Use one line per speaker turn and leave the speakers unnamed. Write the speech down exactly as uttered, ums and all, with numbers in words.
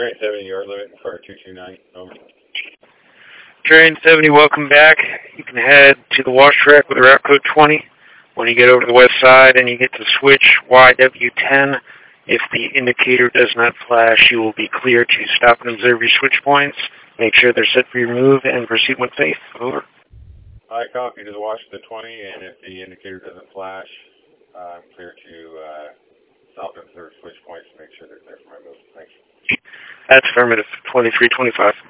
Train seventy, yard limit for two two nine, over.
Train seventy, welcome back. You can head to the wash track with route code twenty. When you get over to the west side and you get to switch Y W ten, if the indicator does not flash, you will be clear to stop and observe your switch points. Make sure they're set for your move and proceed when safe. Over.
I copy to the wash to twenty, and if the indicator doesn't flash, uh, I'm clear to uh, stop and observe switch points to make sure they're clear for my move. Thanks.
That's affirmative, twenty-three twenty-five.